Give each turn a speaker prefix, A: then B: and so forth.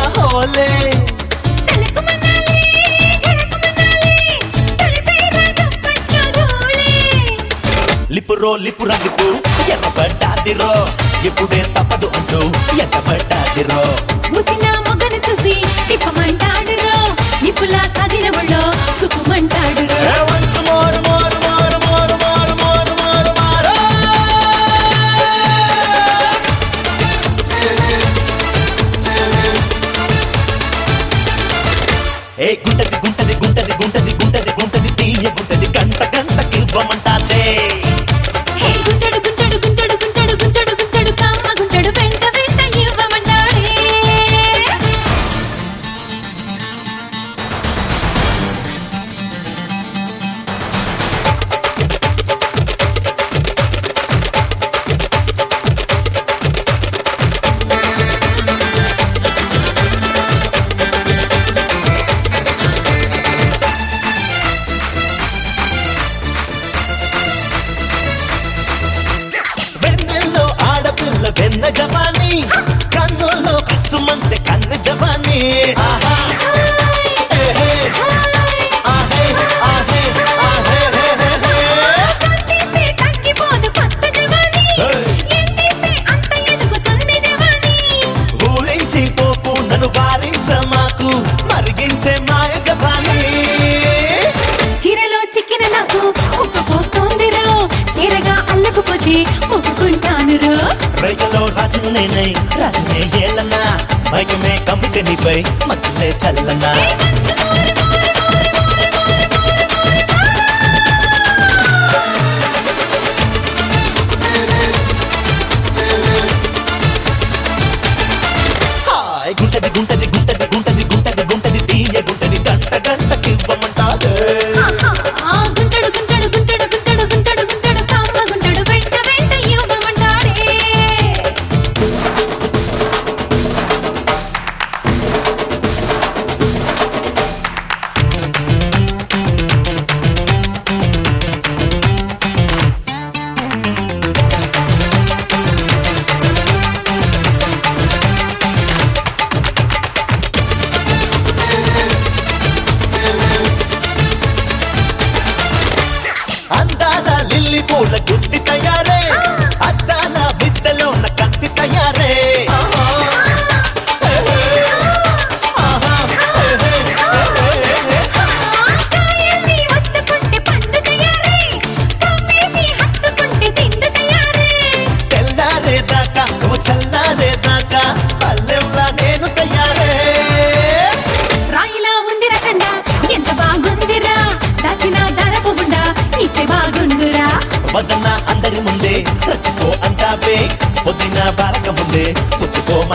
A: హోలే లిపురా లిపు ఎర్రబడ్డాదిరో ఎప్పుడే తప్పదు అంటూ ఎర్రబడ్డాదిరో
B: ముసిన మొగను చూసి తిప్పమంటాడురో నిపులా కదిలవుల్లో కుక్కుమంటాడురో
A: once more more more more more more more more ఏ గుంటది గుంటది గుంటది గుంటది గుంటది గుంటది తీయ గుంటది గంట గంటకి ఇవ్వమంటాదే
B: గుంటడు గుంటడు గుంటడు గుంటడు గుంటడు గుంటడు కమ్మ గుంటడు వెంట వెంట ఇవ్వమంటాడే
A: వెన్నెల్లో ఆడపిల్ల వెన్న జవాని కన్నుల్లో కసుమంటే కన్ను జవాని ఆహా ఏహే ఆహే ఆహే ఆహే
B: కంటిస్తే తగ్గిపోదు కొత్త జవాని ఎంతిస్తే అంత ఎదుగుతుంది జవాని
A: ఊరించి పోకు నన్ను వారించ మాకు మరిగించే మాయ జవాని
B: చీరలో చిక్కిన నాకు ఉక్క పోస్తోందిరో తీరగా అల్లకపోతే మొక్కుకుంటానురో
A: రైతులో రాజును నేనై రాజునే ఏలన్నా మైకమే కమ్మితే నీపై మత్తులే చల్లనా హాయ్ గుంటది గుంటది గుంటది గుంటది గుంటది గుంటది తీయ గుంటది గంట గంటకి ఇవ్వమంటాదే
B: ఆ గుంటడు గుంటడు గుంటడు గుంటడు గుంటడు గుంటడు కమ్మ గుంటడు వెంట వెంట ఇవ్వమంటాడే
A: అందాల లిల్లీ పూల గుత్తి తయారే అద్దాల బిద్దలో ఉన్న కత్తి తయారే ఆహా ఏహే ఆహా ఏహే
B: కాయల్ని వత్తుకుంటే పండు తయారే కమ్మేసి హత్తుకుంటే తిండి తయారే
A: తెల్లారేదాకా నువ్వు చల్లారేదాకా పల్లెంలా నేను తయారే
B: రాయిలా ఉందిరా కండ ఎంత బాగుందిరా దాచిన దరపు గుండా ఇస్తే బాగుండురా
A: వదన్న అందరి ముందే రచ్చుకో అంటావే పొద్దున బాలక ముందే పుచ్చుకో